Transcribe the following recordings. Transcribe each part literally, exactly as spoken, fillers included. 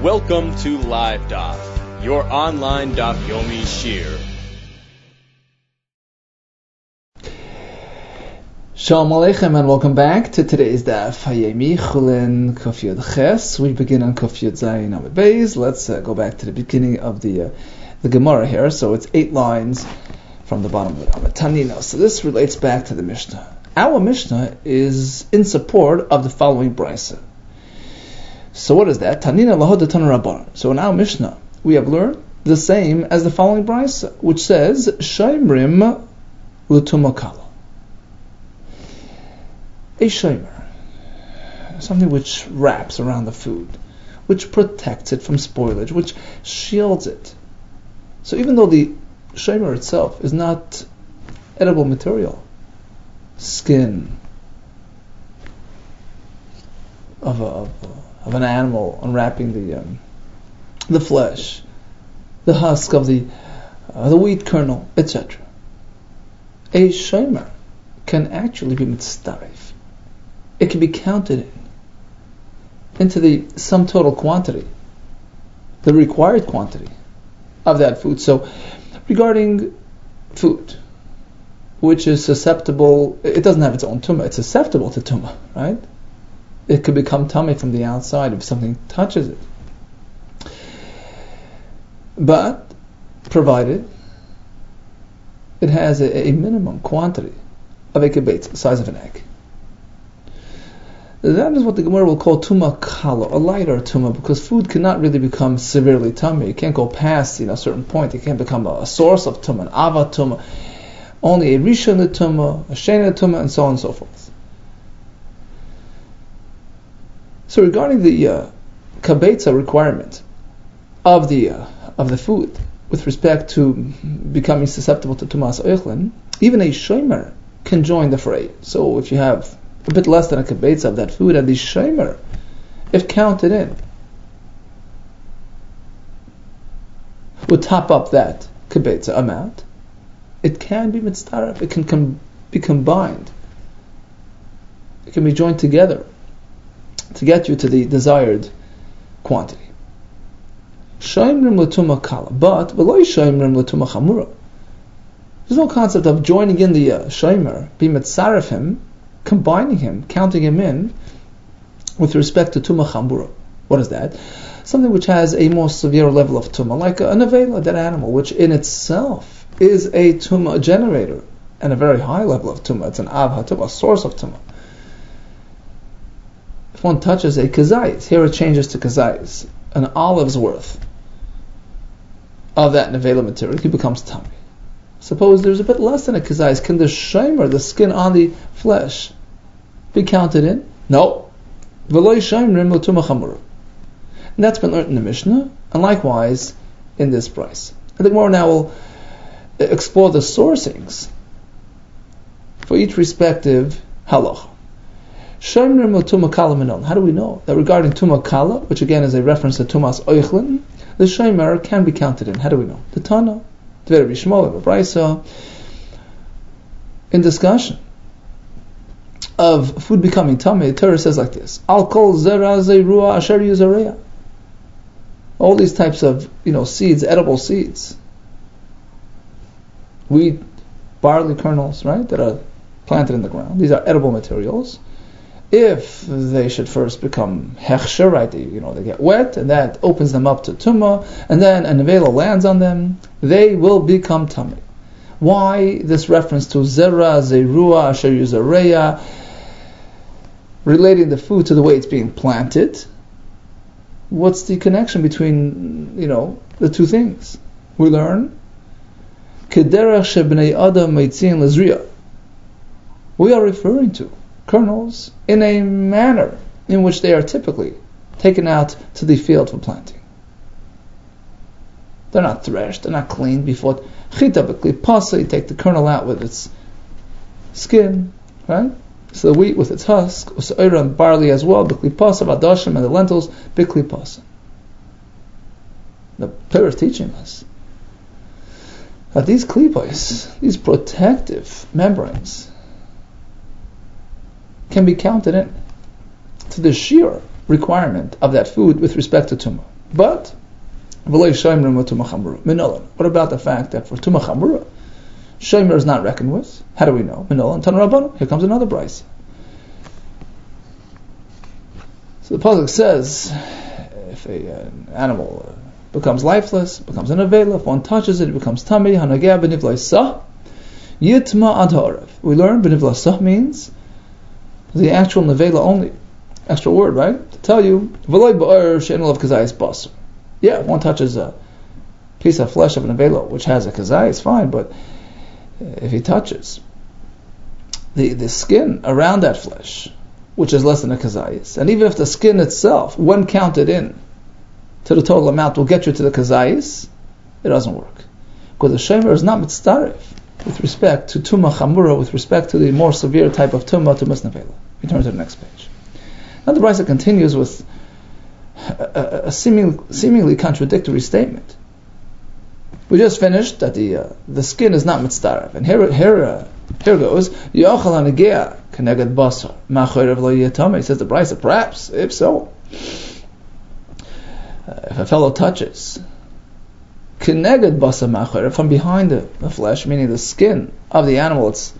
Welcome to Live Daf, your online Daf Yomi Shir. Shalom Aleichem and welcome back to today's Daf Hayemi Chulin Kuf Yud Ches. We begin on Kuf Yud Zayin Amud Beis. Let's uh, go back to the beginning of the uh, the Gemara here. So it's eight lines from the bottom of the Amud Tanina. So this relates back to the Mishnah. Our Mishnah is in support of the following brisa. So what is that? Tanina lahod Tana Rabbanan. So in our Mishnah we have learned the same as the following brisa, which says Shaimrim L'Tumakala. A shomer, something which wraps around the food, which protects it from spoilage, which shields it. So even though the shomer itself is not edible material, skin of a, of, a, of an animal unwrapping the um, the flesh, the husk of the uh, the wheat kernel, et cetera. A shomer can actually be mitzdaref. It can be counted in into the sum total quantity, the required quantity of that food. So, regarding food, which is susceptible, it doesn't have its own tumah, it's susceptible to tumah, right? It could become tummy from the outside if something touches it. But, provided it has a, a minimum quantity of a kibetz, the size of an egg. That is what the Gemara will call tuma kala, a lighter tuma, because food cannot really become severely tummy. It can't go past you know, a certain point. It can't become a, a source of tuma, an ava tuma. Only a rishon tuma, a shena tuma, and so on and so forth. So regarding the uh, kabetza requirement of the uh, of the food with respect to becoming susceptible to tumas oichlin, even a shomer can join the fray. So if you have a bit less than a kabetza of that food, and the shomer, if counted in, would top up that kabetza amount, it can be mitzdaref, it can com- be combined, it can be joined together to get you to the desired quantity. Shoimrim l'tuma kala, but v'lo shoimrim l'tuma chamura. There's no concept of joining in the uh, shomer, be mitzaref him, combining him, counting him in with respect to Tumah Chambura. What is that? Something which has a more severe level of Tumah, like a nevela, a dead animal, which in itself is a Tumah generator and a very high level of Tumah. It's an Av HaTumah, a source of Tumah. If one touches a kazayis, here it changes to kazayis, an olive's worth of that nevela material, he becomes tummy. Suppose there's a bit less than a kazayis. Can the shomer, the skin on the flesh, be counted in? No. V'lo shomrim l'tumah chamura. And that's been learned in the Mishnah, and likewise in this price. And the Gemara now will explore the sourcings for each respective halacha. Shomrim l'tumah kala minon. How do we know that regarding tumah kala, which again is a reference to tumas oichlin, the shomer can be counted in? How do we know? The Tana. Very Bishmol, Brisa, in discussion of food becoming tummy, the Torah says like this: Al kol zera zeirua asher yuzareya. All these types of you know seeds, edible seeds, wheat, barley kernels, right, that are planted in the ground. These are edible materials. If they should first become hechsher, right, they, you know, they get wet, and that opens them up to tumah, and then a nevela lands on them, they will become tummy. Why this reference to zera, zerua, asher yuzareya, relating the food to the way it's being planted? What's the connection between, you know, the two things? We learn, kederach shebnei adam meitzin lezriya. We are referring to kernels in a manner in which they are typically taken out to the field for planting. They're not threshed, they're not cleaned before chita b'klipasa. You take the kernel out with its skin, right? So the wheat with its husk, usaira and barley as well, b'klipasa, vadashim, and the lentils, b'klipasa. The Torah is teaching us that these klipos, these protective membranes, can be counted in to the sheer requirement of that food with respect to tumah. But what about the fact that for Tumah Chamura, Shomer is not reckoned with? How do we know? Here comes another brayso. So the pasuk says, if a, uh, an animal uh, becomes lifeless, becomes an avela, if one touches it, it becomes tamei. Hanageh b'nivlei sah, yitma ad ha'arav. We learn b'nivlei sah means the actual nevela only. Extra word, right? To tell you, v'loi ba'or she'en olav kazayis basar. Yeah, if one touches a piece of flesh of an avela which has a kazai, it's fine, but if he touches the, the skin around that flesh, which is less than a kazayis, and even if the skin itself, when counted in to the total amount, will get you to the kazayis, it doesn't work. Because the shemer is not mitzdarif with respect to tumah chamura, with respect to the more severe type of tumah, tumas nevela. We turn to the next page. Now the brayso continues with a, a, a seeming, seemingly contradictory statement. We just finished that the uh, the skin is not mitzdarif, and here here uh, here goes yochal hanegea keneged basar ma'chorev lo yitame. He says the brayso, perhaps if so, uh, if a fellow touches keneged basar ma'chorev from behind the, the flesh, meaning the skin of the animal, it's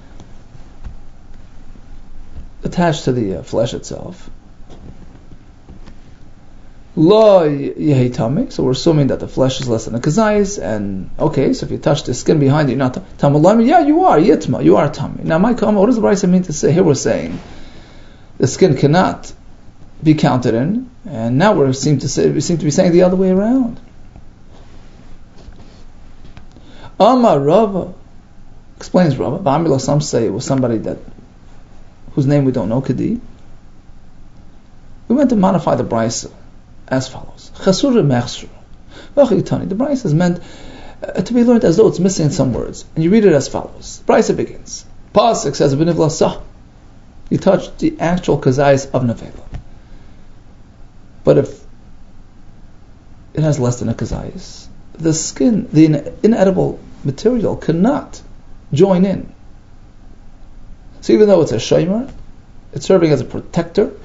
attached to the uh, flesh itself. Lo yehitame, so we're assuming that the flesh is less than a kazayis, and okay, so if you touch the skin behind it, you're not tamalami. Yeah, you are yitma, you are tamei. Now, my comment, what does the brayso mean to say? Here we're saying the skin cannot be counted in, and now we seem to say we seem to be saying the other way around. Amar Rava explains Rava. Ba'amila, some say it was somebody that whose name we don't know, Kadi. We went to modify the brayso as follows. Chasura mechsura. The brayso is meant uh, to be learned as though it's missing some words. And you read it as follows. The brayso begins. Pasuk says, B'nivla sah. You touch the actual kazayis of nevela. But if it has less than a kazayis, the skin, the in- inedible material cannot join in. So even though it's a shomer, it's serving as a protector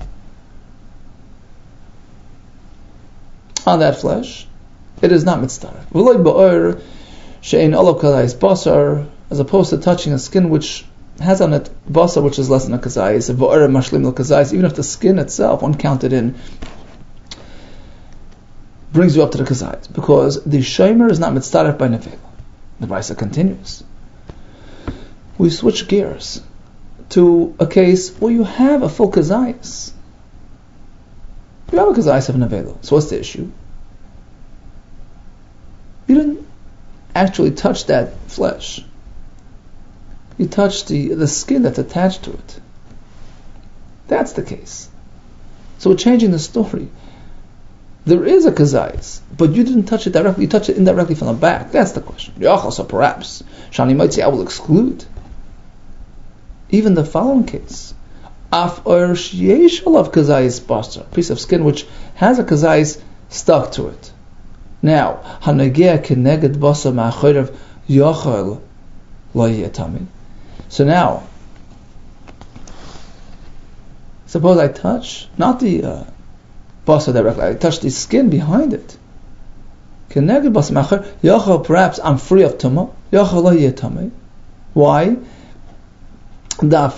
on that flesh, it is not mitzdarif. V'loi ba'or she'ein olav kazayis basar, as opposed to touching a skin which has on it basar which is less than a kazayis, v'or mashlim al kazayis, even if the skin itself, when counted in, brings you up to the kazayis, because the shomer is not mitzdarif by nevela. The brayso continues. We switch gears to a case where you have a full kazayis. You have a kazayis of nevela. So what's the issue? You didn't actually touch that flesh. You touched the, the skin that's attached to it. That's the case. So we're changing the story. There is a kazayis, but you didn't touch it directly. You touched it indirectly from the back. That's the question. So perhaps Shani might say, I will exclude even the following case. Af or sheyesh olav kazayis basar, a piece of skin which has a kazayis stuck to it. Now, hanageh keneged basar ma'achorev yochel lo yitame. So now, suppose I touch not the uh, basar directly, I touch the skin behind it. Keneged basar ma'achorev yochel, perhaps I'm free of tumah. Yochel lo yitame. Why? You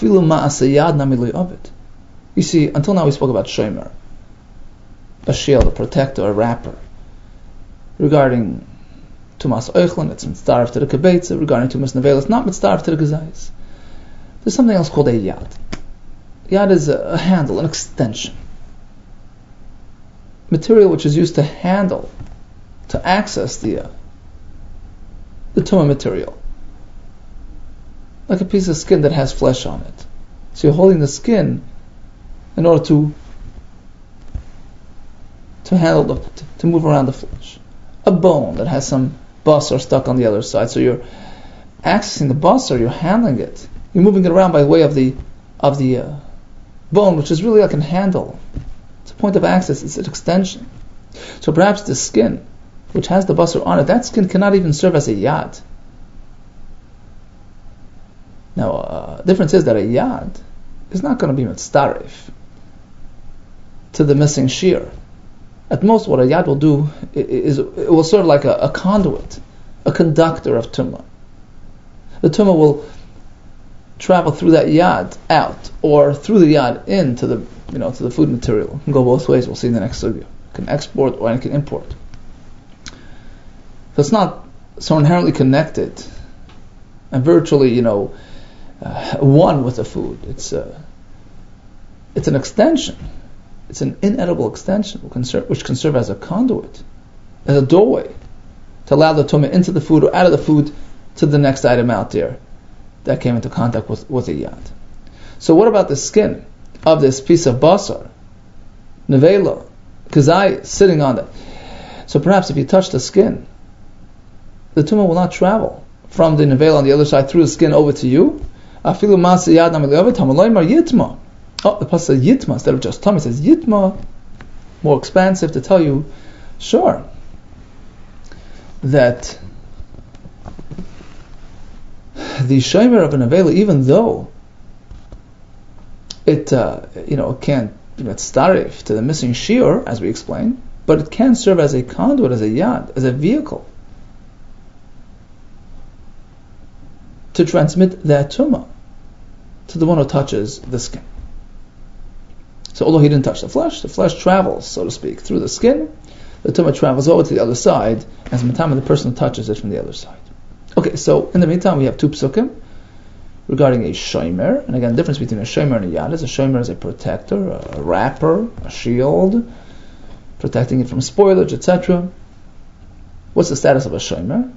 see, until now we spoke about shomer, a shield, a protector, a wrapper. Regarding tumas oichlin, it's mitzdarif to the kibetza. Regarding tumas nevela, it's not mitzdarif to the gazayis. There's something else called a yad. Yad is a, a handle, an extension. Material which is used to handle, to access the uh, the tumah material. Like a piece of skin that has flesh on it. So you're holding the skin in order to to handle the, to, to move around the flesh. A bone that has some basar stuck on the other side. So you're accessing the basar, you're handling it. You're moving it around by way of the of the uh, bone, which is really like a handle. It's a point of access. It's an extension. So perhaps the skin, which has the basar on it, that skin cannot even serve as a yad. Now, uh, the difference is that a yad is not going to be mitzdarif to the missing shear. At most, what a yad will do is it will serve like a, a conduit, a conductor of tumah. The tumah will travel through that yad out, or through the yad into the you know to the food material. It can go both ways. We'll see in the next sugya. It can export or it can import. So it's not so inherently connected and virtually you know uh, one with the food. It's uh, it's an extension. It's an inedible extension which can, serve, which can serve as a conduit, as a doorway, to allow the tumah into the food or out of the food to the next item out there that came into contact with, with a yad. So what about the skin of this piece of basar, nevela, kazai, sitting on it? So perhaps if you touch the skin, the tumah will not travel from the nevela on the other side through the skin over to you. Afilu masa yad namiliyavit hamaloymar yitma. Oh, the pasuk says yitma instead of just tumah. It says yitma, more expansive, to tell you, sure, that the shomer of an avela, even though it uh, you know can't you know, it's tarif to the missing shiur, as we explained, but it can serve as a conduit, as a yad, as a vehicle to transmit that tumah to the one who touches the skin. So although he didn't touch the flesh, the flesh travels, so to speak, through the skin. The tumah travels over to the other side as matama, the person who touches it from the other side. Okay, so in the meantime we have two psukim regarding a shomer, and again the difference between a shomer and a yad is a shomer is a protector, a wrapper, a shield, protecting it from spoilage, et cetera. What's the status of a shomer?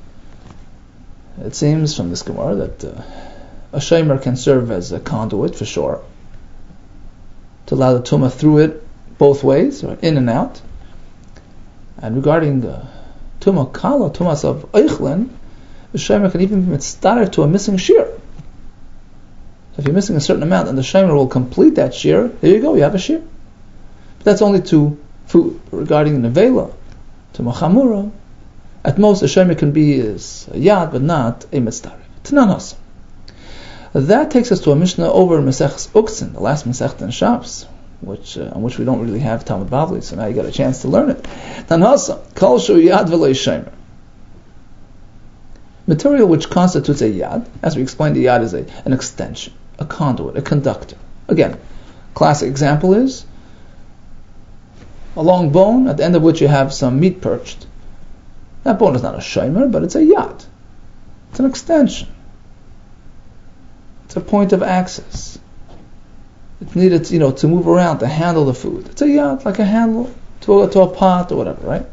It seems from this Gemara that uh, a shomer can serve as a conduit for sure, to allow the tumah through it both ways, or in and out. And regarding uh, tumah kala, tumas of eichlin, the shomer can even be mitzdaref to a missing shear. So if you're missing a certain amount and the shomer will complete that shear, there you go, you have a shear. But that's only to food. Regarding nevela, tumah chamura, at most a shomer can be as a yad, but not a mitzdaref. Tanan hasa. That takes us to a Mishnah over Maseches Uktzin, the last Masechta in Shabbos, which uh, on which we don't really have Talmud Bavli, so now you got a chance to learn it. Tanhasa, kol shu yad v'lo shomer. Material which constitutes a yad, as we explained, the yad is a, an extension, a conduit, a conductor. Again, classic example is a long bone at the end of which you have some meat perched. That bone is not a shomer, but it's a yad. It's an extension. It's a point of access. It's needed, you know, to move around, to handle the food. It's a yad, like a handle to a, to a pot or whatever, right?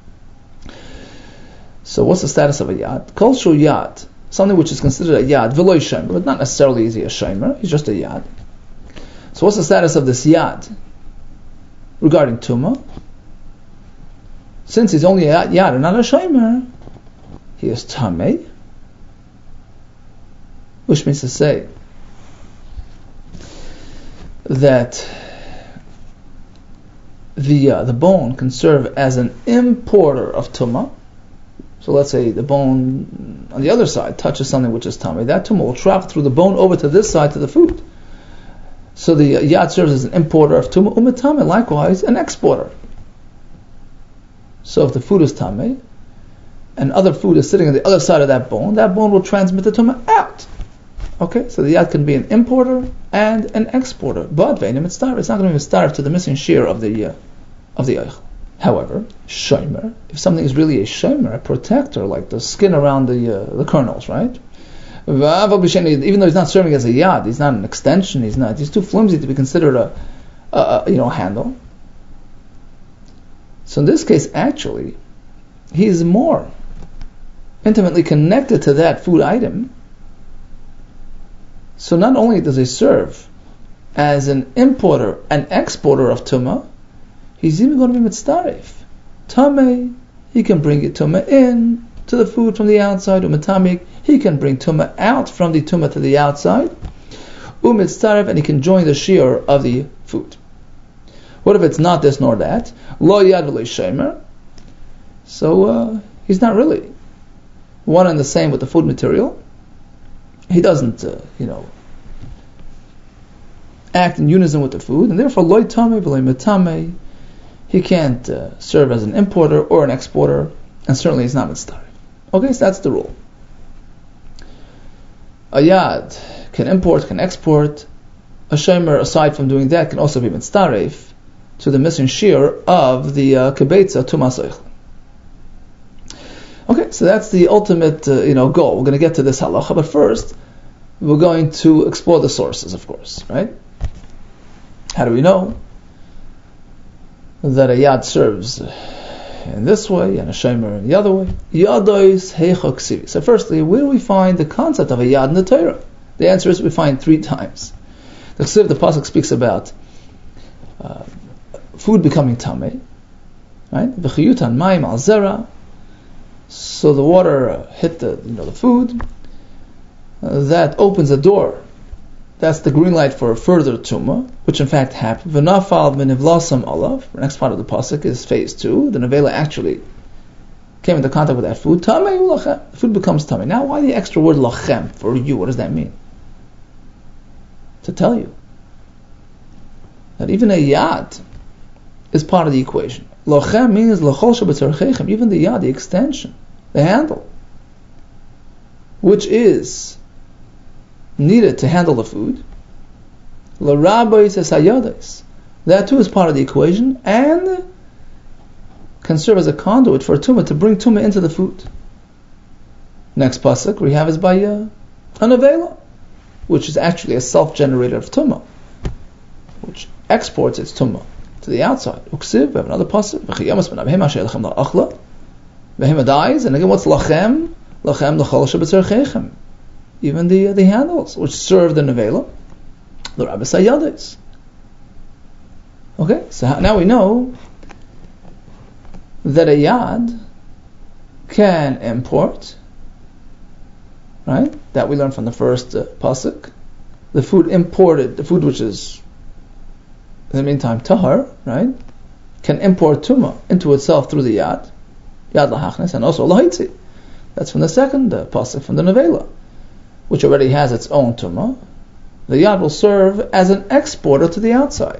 So what's the status of a yad? Kol shu yad, something which is considered a yad, v'lo shomer, but not necessarily is he a shomer, he's just a yad. So what's the status of this yad regarding tumah? Since he's only a yad and not a shomer, he is tamei, which means to say that the uh, the bone can serve as an importer of tumah. So let's say the bone on the other side touches something which is tumah. That tumah will travel through the bone over to this side to the food. So the uh, yad serves as an importer of tumah. Umatame, likewise, an exporter. So if the food is tameh and other food is sitting on the other side of that bone, that bone will transmit the tumah out. Okay, so the yad can be an importer and an exporter, but veinim mitzdaref. It's not going to be mitzdaref to the missing shear of the uh, of the eichel. However, shomer, if something is really a shomer, a protector, like the skin around the uh, the kernels, right? Even though he's not serving as a yad, he's not an extension. He's not. He's too flimsy to be considered a, a, a you know handle. So in this case, actually, he is more intimately connected to that food item. So not only does he serve as an importer and exporter of tumah, he's even going to be mitzdaref. Tameh, he can bring it tumah in to the food from the outside. Umatamik, he can bring tumah out from the tumah to the outside. Umitzdaref, and he can join the shear of the food. What if it's not this nor that? Lo yad v'lo shomer. So uh, he's not really one and the same with the food material. He doesn't, uh, you know, act in unison with the food, and therefore loy tamei v'loy metamei. he can't uh, serve as an importer or an exporter, and certainly he's not mitzdarif. Okay, so that's the rule. A yad can import, can export. A shomer, aside from doing that, can also be mitzdarif to the missing shear of the uh, kibetza tumas oichlin. Okay, so that's the ultimate, uh, you know, goal. We're going to get to this halacha, but first we're going to explore the sources, of course, right? How do we know that a yad serves in this way and a shomer in the other way? Yadois heicha ksivi. So firstly, where do we find the concept of a yad in the Torah? The answer is we find three times. The ksiv, the pasuk speaks about uh, food becoming tamei, right? V'chiyutan mayim al zera. So the water uh, hit the you know the food. Uh, that opens a door. That's the green light for a further tumah, which in fact happened. V'nafal v'nivlasam olav. The next part of the pasuk is phase two. The nevela actually came into contact with that food. Tamei ulachem. The food becomes tamei. Now, why the extra word lachem for you? What does that mean? To tell you that even a yad is part of the equation. Lachem means lachol shebetzarchechem. Even the yad, the extension, the handle, which is needed to handle the food. L'rabayis es hayadais. That too is part of the equation and can serve as a conduit for a tumah to bring tumah into the food. Next pasuk we have is by uh, an avela, which is actually a self-generator of tumah, which exports its tumah to the outside. Uksiv, we have another pasuk. V'chiyamas ben abhema she'elechem la'achla. Behema dies, and again, what's lachem? Lachem l'chol shebetzarchechem. Even the uh, the handles, which serve the nevela, the rabbis hayadis. Okay, so now we know that a yad can import, right? That we learned from the first uh, pasuk. The food imported, the food which is in the meantime tahar, right, can import tumah into itself through the yad, yad lahachnes, and also lahitzi. That's from the second uh, pasuk from the nevela, which already has its own tumah. The yad will serve as an exporter to the outside.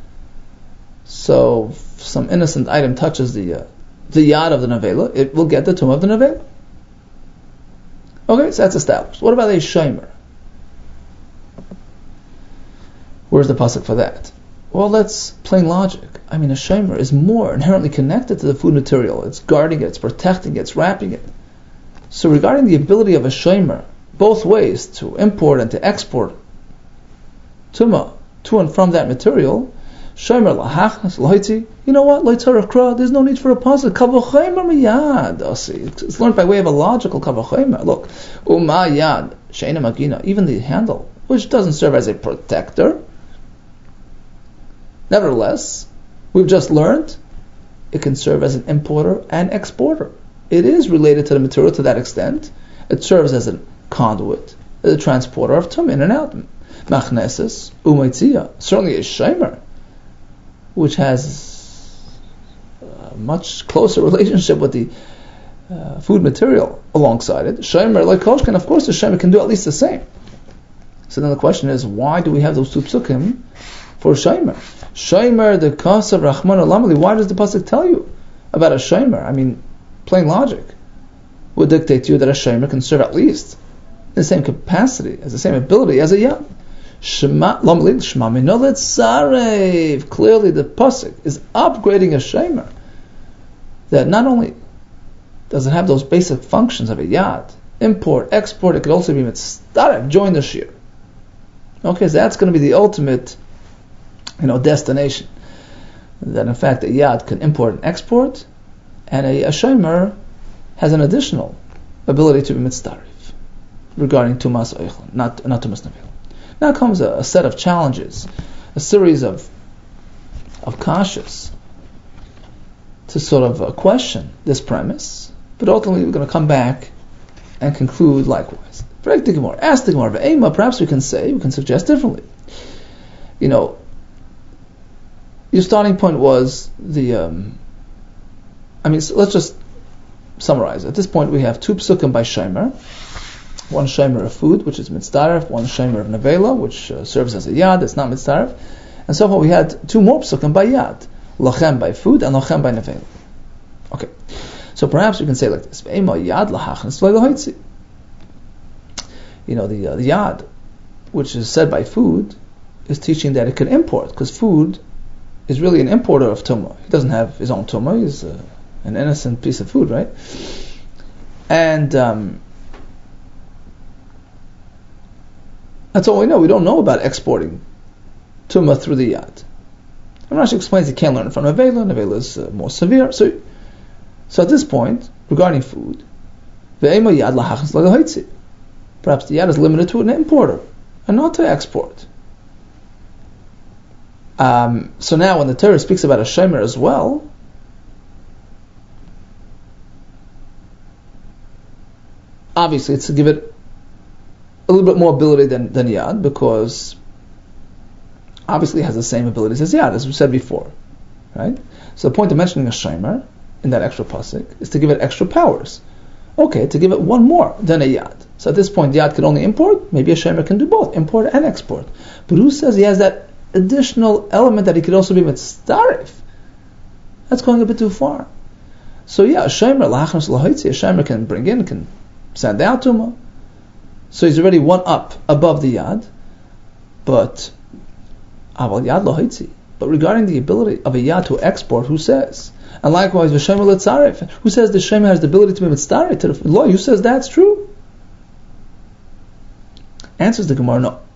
So, if some innocent item touches the uh, the yad of the nevela, it will get the tumah of the nevela. Okay, so that's established. What about a shomer? Where's the pasuk for that? Well, that's plain logic. I mean, a shomer is more inherently connected to the food material. It's guarding it, it's protecting it, it's wrapping it. So regarding the ability of a shomer, both ways, to import and to export tumah to and from that material, shomer lahachnas lahitzi, you know what, leitzarach kra, there's no need for a pasuk. Kavachomer miyad, asi. It's learned by way of a logical kavachomer. Look, uma yad, sheina magina, even the handle, which doesn't serve as a protector, nevertheless, we've just learned it can serve as an importer and exporter. It is related to the material to that extent. It serves as a conduit, as a transporter of tumah in and out. Machneses, umaytzia, certainly a shomer, which has a much closer relationship with the uh, food material alongside it. Shomer, like koshkan, of course the shomer can do at least the same. So then the question is, why do we have those two psukim for shomer? Shomer, the kasav Rahman Alamali, why does the pasuk tell you about a shomer? I mean, plain logic would dictate to you that a shomer can serve at least in the same capacity, as the same ability as a yad. Shema lamlid shema minolet sarev. Clearly, the pasuk is upgrading a shomer. That not only does it have those basic functions of a yad, import, export, it could also be mitzdarev, join the shir. Okay, so that's going to be the ultimate, you know, destination. That in fact a yad can import and export, and a, a shomer has an additional ability to be mitzdarev regarding tumas oichlin, not not tumas nevela. Now comes a, a set of challenges, a series of of kashas to sort of uh, question this premise, but ultimately we're going to come back and conclude likewise. Ask the Gemara, perhaps we can say, we can suggest differently. You know, your starting point was the, um, I mean, so let's just summarize. At this point we have two psukim by shomer. One shomer of food, which is mitzdaref, one shomer of nevela, which uh, serves as a yad, it's not mitzdaref. And so far we had two more psukim by yad. Lachem by food and lachem by nevela. Okay, so perhaps we can say like this: yad lahachnis loy. You know, the uh, the yad, which is said by food, is teaching that it can import, because food is really an importer of tumah. He doesn't have his own tumah; he's uh, an innocent piece of food, right? And um, that's all we know. We don't know about exporting tumah through the yad. And Rashi explains you can't learn it from nevela. Nevela is uh, more severe. So, so at this point, regarding food, ve'ema yad lahachnis loy. Perhaps the yad is limited to an importer and not to export. Um, so now when the Torah speaks about a shomer as well, obviously it's to give it a little bit more ability than, than yad, because obviously it has the same abilities as yad, as we said before. Right? So the point of mentioning a shomer in that extra pasuk is to give it extra powers. Okay, to give it one more than a yad. So at this point, yad can only import. Maybe a shomer can do both, import and export. But who says he has that additional element that he could also be mitzdarif? That's going a bit too far. So yeah, a shomer lachnos lahoitzi, a shomer can bring in, can send out tumah. So he's already one up above the yad. But aval yad lahoitzi. But regarding the ability of a yad to export, who says? And likewise, the shomer letzarif. Who says the shomer has the ability to be mitzdarif to the law? Who says that's true? Answers the Gemara, no.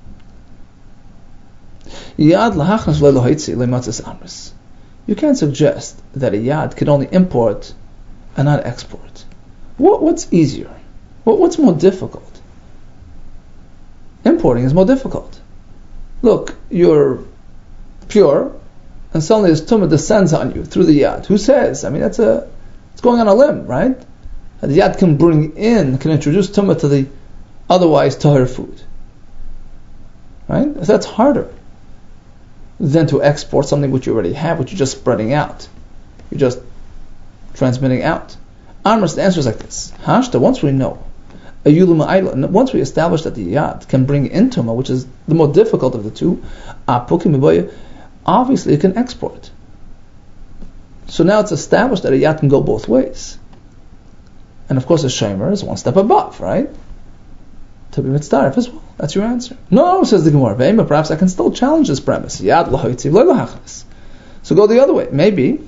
Yad lahachnas lelohaitzi lematzes amris. You can't suggest that a yad can only import and not export. What, what's easier? What, what's more difficult? Importing is more difficult. Look, you're pure, and suddenly this tumah descends on you through the yad. Who says? I mean, that's a, it's going on a limb, right? And the yad can bring in, can introduce tumah to the otherwise tahir food, right? So that's harder than to export something which you already have, which you're just spreading out. You're just transmitting out. Amras, the answer is like this. Hashta, once we know, once we establish that the yad can bring in tumah, which is the more difficult of the two, obviously it can export. So now it's established that a yad can go both ways. And of course a shomer is one step above, right? To be mitzdarif as well. That's your answer. No, says the Gemara. Ve'ema, perhaps I can still challenge this premise. Yad lahoitzi v'lo lahachnis. So go the other way. Maybe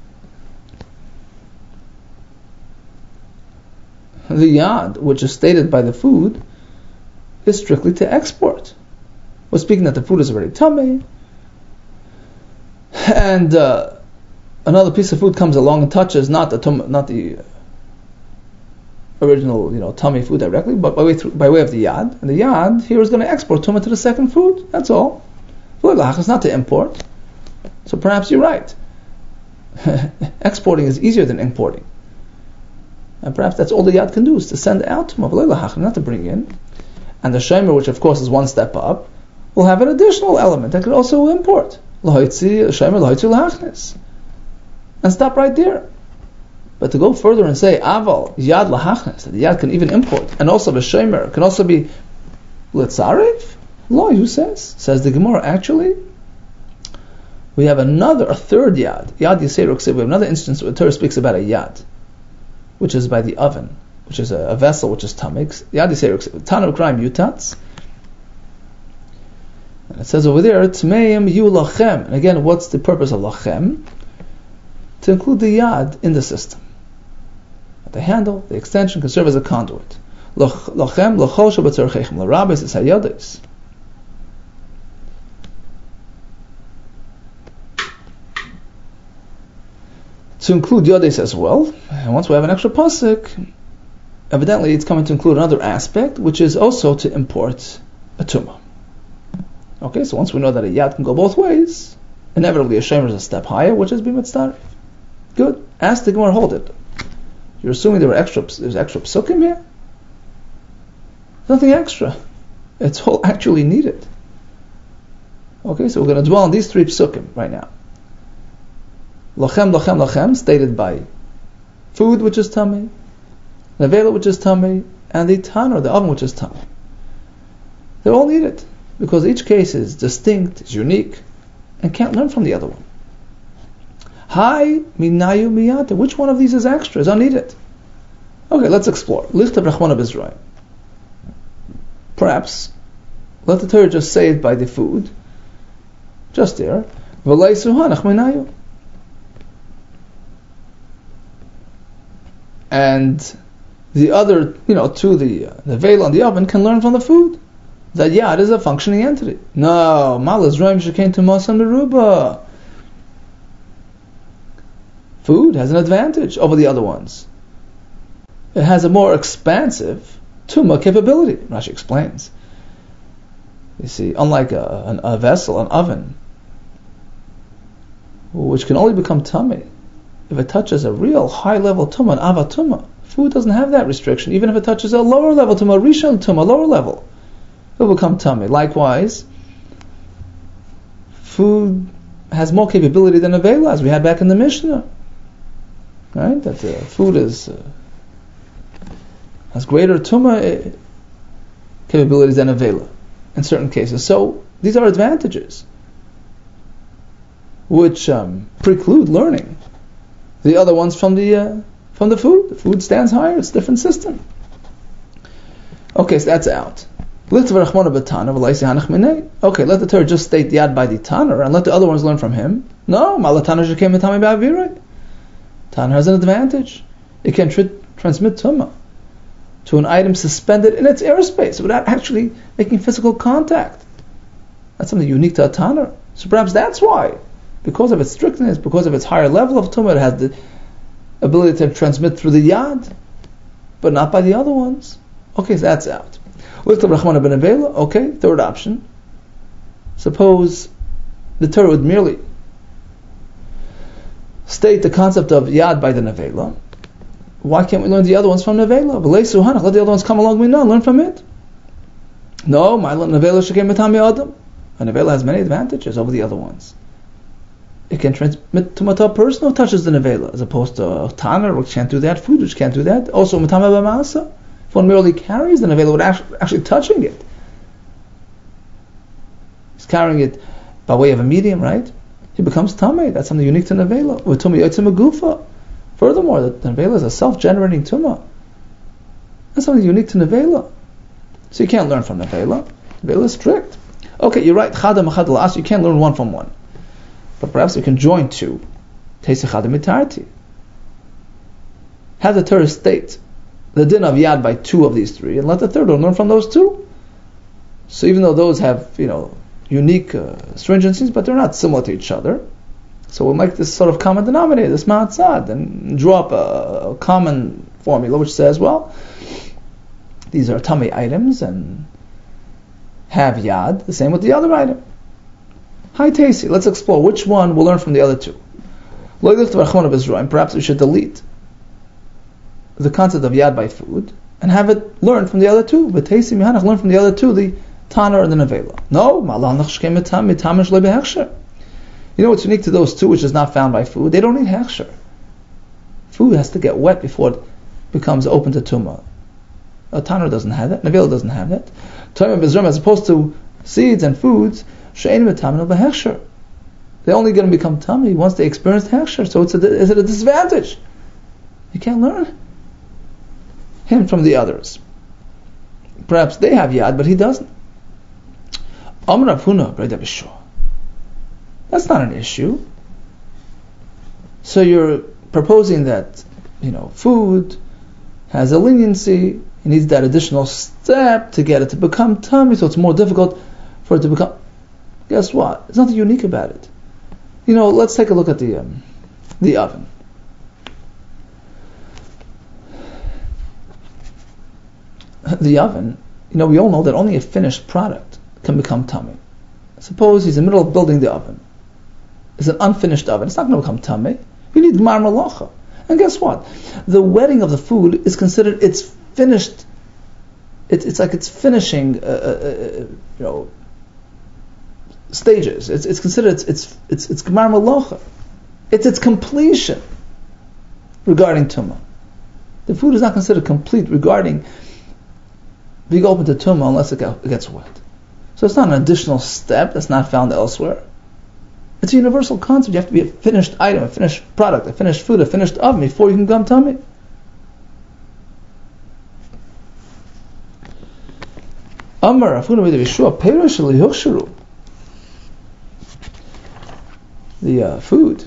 the yad, which is stated by the food, is strictly to export. We're speaking that the food is already tummy, and uh, another piece of food comes along and touches not the tum- not the original, you know, tummy food directly, but by way through, by way of the yad. And the yad here is going to export tumah to the second food. That's all. It's not to import. So perhaps you're right. Exporting is easier than importing. And perhaps that's all the yad can do, is to send out tumah, not to bring in. And the shomer, which of course is one step up, will have an additional element that could also import. And stop right there. But to go further and say aval yad lahachnes, that the yad can even import, and also the shomer can also be litzarif. Lo, who says? Says the Gemara. Actually, we have another, a third yad. Yad yiseruk. We have another instance where the Torah speaks about a yad, which is by the oven, which is a, a vessel which is tamik. Yad yiseruk. Tanav kraim yutatz. And it says over there, tmeim yu lachem. And again, what's the purpose of lachem? To include the yad in the system. The handle, the extension, can serve as a conduit. Lachem lachol shabatzarchechem l'rabes is hayadis. To include yadis as well, and once we have an extra pasuk, evidently it's coming to include another aspect, which is also to import a tumah. Okay, so once we know that a yad can go both ways, inevitably a shomer is a step higher, which is b'mitzdarif. Good. Ask the Gemara, hold it. You're assuming there were extra, there's extra psukim here? Nothing extra. It's all actually needed. Okay, so we're going to dwell on these three psukim right now. Lachem, lachem, lachem, stated by food, which is tummy, nevela, which is tummy, and the tanur, the oven, which is tummy. They're all needed, because each case is distinct, is unique, and can't learn from the other one. Hi, minayu miyata. Which one of these is extra? Is unneeded? Okay, let's explore. Lichtav Rachmana B'Zrayim. Perhaps let the Torah just say it by the food, just there. V'lei suhanach minayu. And the other, you know, to the uh, the veil on the oven can learn from the food that yad is a functioning entity. No, malas roim shekain to masam meruba. Food has an advantage over the other ones. It has a more expansive tuma capability. Rashi explains. You see, unlike a, an, a vessel, an oven, which can only become tummy if it touches a real high level tuma, an avatuma. Food doesn't have that restriction. Even if it touches a lower level tuma, rishon tuma, lower level, it will become tummy. Likewise, food has more capability than a vela, as we had back in the Mishnah. Right? That uh, food is uh, has greater tuma uh, capabilities than a vela in certain cases. So these are advantages which um, preclude learning the other ones from the uh, from the food. The food stands higher. It's a different system. Okay, so that's out. Okay, let the Torah just state yad by the Tanner and let the other ones learn from him. No, Tanner has an advantage. It can tr- transmit tumah to an item suspended in its airspace without actually making physical contact. That's something unique to a Tanner. So perhaps that's why, because of its strictness, because of its higher level of tumah, it has the ability to transmit through the yad, but not by the other ones. Okay, so that's out. Okay, third option. Suppose the Torah would merely state the concept of yad by the nevela. Why can't we learn the other ones from nevela? Let the other ones come along, we know, learn from it. No, my nevela shekem metami adam. A nevela has many advantages over the other ones. It can transmit to a person who touches the nevela, as opposed to a tanner, which can't do that, food, which can't do that. Also, metame b'masa. If one merely carries the nevela without actually touching it, he's carrying it by way of a medium, right? He becomes tamei. That's something unique to nevela. With tumah yotzim gufa. Furthermore, the nevela is a self-generating tumah. That's something unique to nevela. So you can't learn from nevela. Nevela is strict. Okay, you're right. Chadam achad l'as. You can't learn one from one. But perhaps you can join two. Teisechad mitarti. Have the Torah state the din of yad by two of these three, and let the third one learn from those two. So even though those have, you know, unique uh, stringencies, but they're not similar to each other. So we'll make this sort of common denominator, this ma'atzad, and draw up a, a common formula which says, well, these are tummy items and have yad, the same with the other item. Hi Tasi, let's explore which one we'll learn from the other two. Perhaps we should delete the concept of yad by food and have it learned from the other two. But Tasi mihanach learn from the other two, the Tanner and the nevela. No, you know what's unique to those two, which is not found by food? They don't need hechsher. Food has to get wet before it becomes open to tumah. A Tanner doesn't have that. Nevela doesn't have that. As opposed to seeds and foods, they're only going to become tummy once they experience hechsher. So it's a, is it a disadvantage? You can't learn him from the others. Perhaps they have yad, but he doesn't. That's not an issue. So you're proposing that, you know, food has a leniency. It needs that additional step to get it to become tummy, so it's more difficult for it to become. Guess what? There's nothing unique about it. You know, let's take a look at the um, the oven. The oven, you know, we all know that only a finished product can become tummy. Suppose he's in the middle of building the oven. It's an unfinished oven. It's not going to become tummy. You need gmar malacha. And guess what? The wetting of the food is considered its finished. It's it's like it's finishing, uh, uh, you know, stages. It's it's considered it's it's it's it's gmar malacha. It's its completion regarding tumah. The food is not considered complete regarding being open to tumah unless it, it gets wet. So it's not an additional step that's not found elsewhere. It's a universal concept. You have to be a finished item, a finished product, a finished food, a finished oven before you can come tummy. Amar Afuna with Yeshua Perish Lihushuru. The uh, food.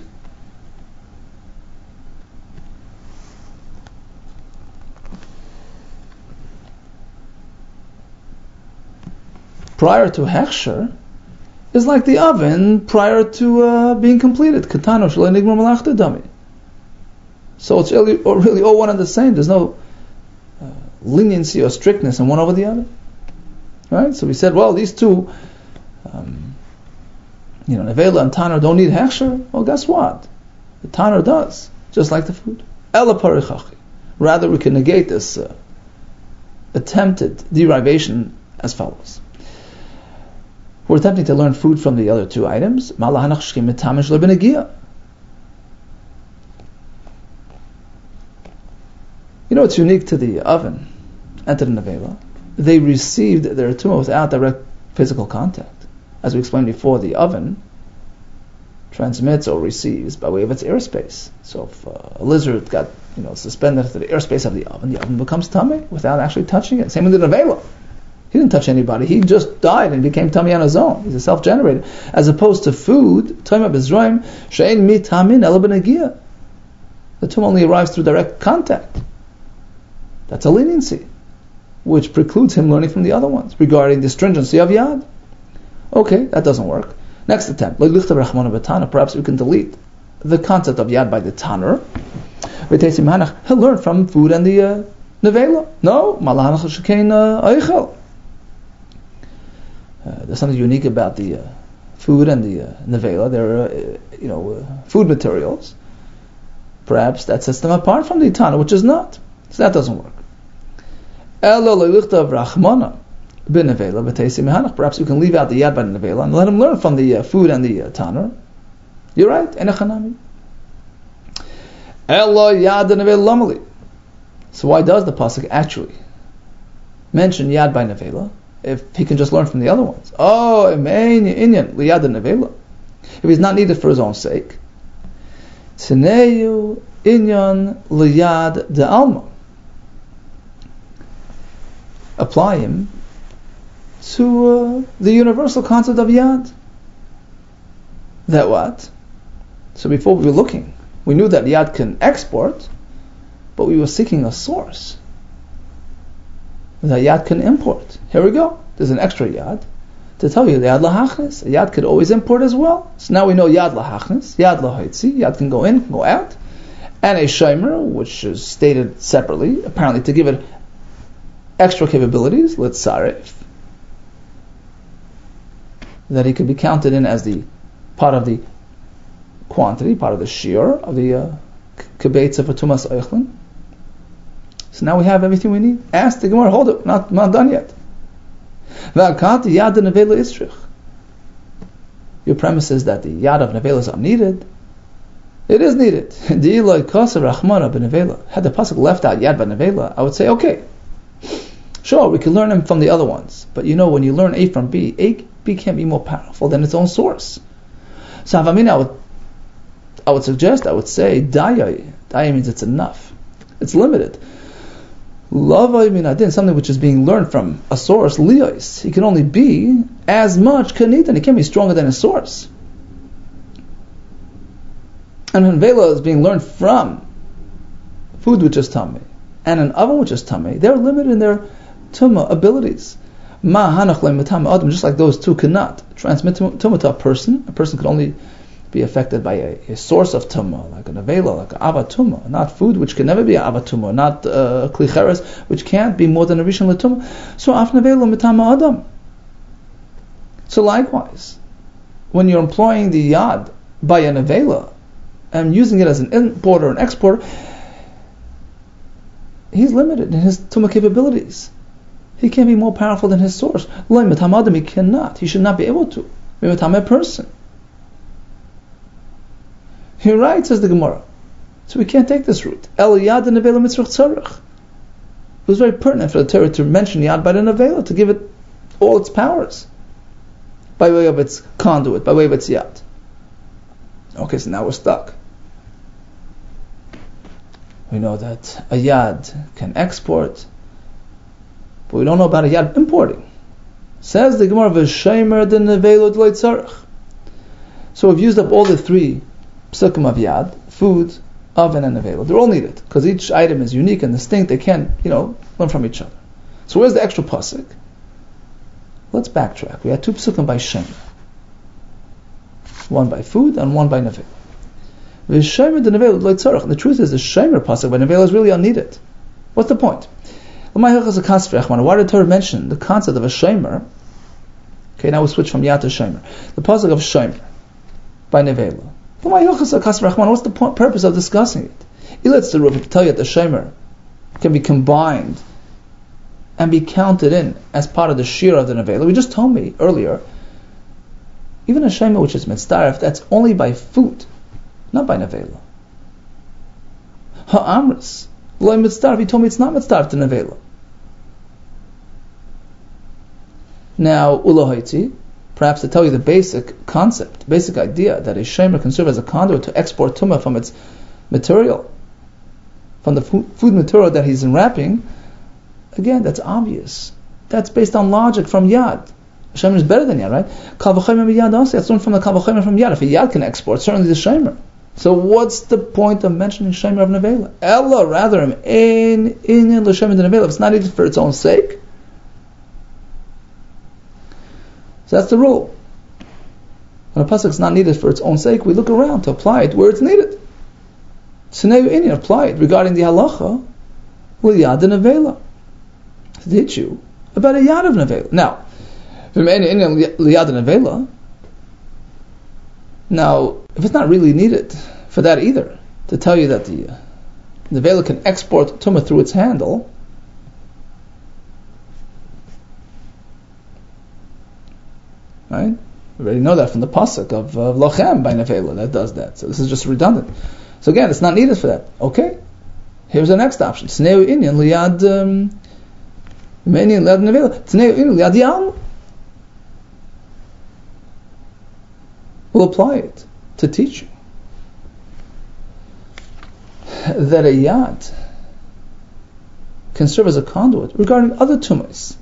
Prior to Hechsher is like the oven prior to uh, being completed. Katano Shalei Nigmar Malachta Dami. So it's really, or really all one and the same. There's no uh, leniency or strictness in one over the other. Right? So we said, well, these two, um, you know, Nevela and Tanner don't need Hechsher. Well, guess what? The Tanner does, just like the food. Ela Parichachi. Rather, we can negate this uh, attempted derivation as follows. We're attempting to learn food from the other two items. You know what's unique to the oven and to the nevela? They received their tumah without direct physical contact. As we explained before, the oven transmits or receives by way of its airspace. So if uh, a lizard got, you know, suspended to the airspace of the oven, the oven becomes tummy without actually touching it. Same with the nevela. He didn't touch anybody. He just died and became tummy on his own. He's a self-generated. As opposed to food, tumah b'zroim she'ein mi tamin ela b'negia. The tumah only arrives through direct contact. That's a leniency, which precludes him learning from the other ones regarding the stringency of yad. Okay, that doesn't work. Next attempt. Perhaps we can delete the concept of yad by the tanner. He'll learn from food and the uh, nevela. No, malahanach shekein eichel. Uh, there's something unique about the uh, food and the uh, nevela. They're, uh, you know, uh, food materials. Perhaps that sets them apart from the tanner, which is not. So that doesn't work. Perhaps we can leave out the yad by the nevela and let him learn from the uh, food and the uh, tanner. You're right. So why does the pasuk actually mention yad by nevela if he can just learn from the other ones? Oh, inyan liyad nevela. If he's not needed for his own sake, tzeneyu inyan liyad de alma. Apply him to uh, the universal concept of yad. That what? So before we were looking, we knew that yad can export, but we were seeking a source that yad can import. Here we go. There's an extra yad to tell you yad lahachnis. A yad could always import as well. So now we know yad lahachnis, yad lahaitzi. Yad can go in, can go out, and a shomer, which is stated separately, apparently to give it extra capabilities. Let's sarif that he could be counted in as the part of the quantity, part of the shear of the uh, kibbutz of tumas eichlin. So now we have everything we need. Ask the Gemara, hold it, not, not done yet. Your premise is that the yad of nevela is unneeded. It is needed. Had the pasuk left out yad nevela, I would say, okay, sure, we can learn them from the other ones. But you know, when you learn A from B, A, B can't be more powerful than its own source. So I mean, I would, I would suggest, I would say, daya. Daya means it's enough. It's limited. Lava minadin, something which is being learned from a source, liyos. He can only be as much kanitan. He can't be stronger than his source. And when vela is being learned from food which is tummy and an oven which is tummy, they're limited in their tumah abilities. Ma hanach le'mitama adam, just like those two cannot transmit tumah to a person. A person can only be affected by a, a source of tumah, like an avela, like an avatuma, not food, which can never be an avatuma, not uh, klicheres, which can't be more than a rishon letumah. So af nevela mitama adam. So likewise, when you're employing the yad by an avela and using it as an importer and exporter, he's limited in his tumah capabilities. He can't be more powerful than his source. Lo mitama adam, he cannot. He should not be able to. Mitama a person. You're right, says the Gemara. So we can't take this route. El yad nevela mitzvah tzarech. It was very pertinent for the Torah to mention yad by the nevela, to give it all its powers, by way of its conduit, by way of its yad. Okay, so now we're stuck. We know that a yad can export, but we don't know about a yad importing. Says the Gemara, V'shemer den nevelo d'lo tzarech. So we've used up all the three psukim of yad, food, oven, and nevelo. They're all needed, because each item is unique and distinct. They can't, you know, learn from each other. So where's the extra pasuk? Let's backtrack. We had two psukim by shemer. One by food and one by nevelo. V'shemer den nevelo d'lo tzarech. And the truth is, the shemer pasuk by nevelo is really unneeded. What's the point? Why did the Torah mention the concept of a shemer? Okay, now we switch from yad to shemer. The pasuk of shemer by nevela. What's the point, purpose of discussing it? Iletz the Ruf to tell you that the shemer can be combined and be counted in as part of the shir of the nevela. We just told me earlier, even a shemer which is mitzdaref, that's only by food, not by nevela. Ha'amris. He told me it's not mitzdaref to nevela. Now, ulahaiti, perhaps to tell you the basic concept, basic idea that a shemer can serve as a conduit to export tumah from its material, from the food material that he's enwrapping. Again, that's obvious. That's based on logic from yad. Shemer is better than yad, right? Kal v'chomer b'yad also. That's learned from the kal v'chomer from yad. If a yad can export, certainly the shemer. So what's the point of mentioning shemer of nevela? Ella, rather, in in l'shemer de nevela, if it's not needed for its own sake. So that's the rule. When a pasuk is not needed for its own sake, we look around to apply it where it's needed. Sineu inyan, apply it regarding the halacha l'yad de nevela, to teach you about a yad of nevela. Now, v'me'eni inyan l'yad de nevela. Now, if it's not really needed for that either, to tell you that the, uh, the nevela can export tumah through its handle, right? We already know that from the pasuk of uh, lochem by nevela that does that. So this is just redundant. So again, it's not needed for that. Okay, here's the next option. T'neu inyan liyad inyan liyad nevela. T'neu inyan liyad yam. We'll apply it to teach you that a yad can serve as a conduit regarding other tumas.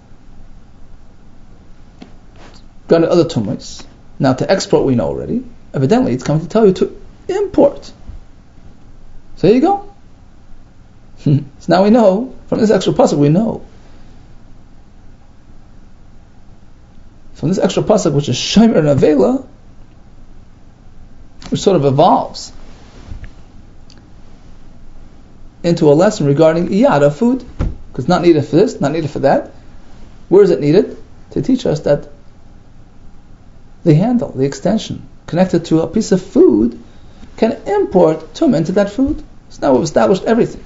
Regarding other tumas. Now, to export, we know already. Evidently, it's coming to tell you to import. So there you go. So now we know, from this extra pasuk, we know. From this extra pasuk, which is shemer and nevela, which sort of evolves into a lesson regarding iyad of food, because not needed for this, not needed for that. Where is it needed? To teach us that the handle, the extension, connected to a piece of food, can import tumah into that food. So now we've established everything.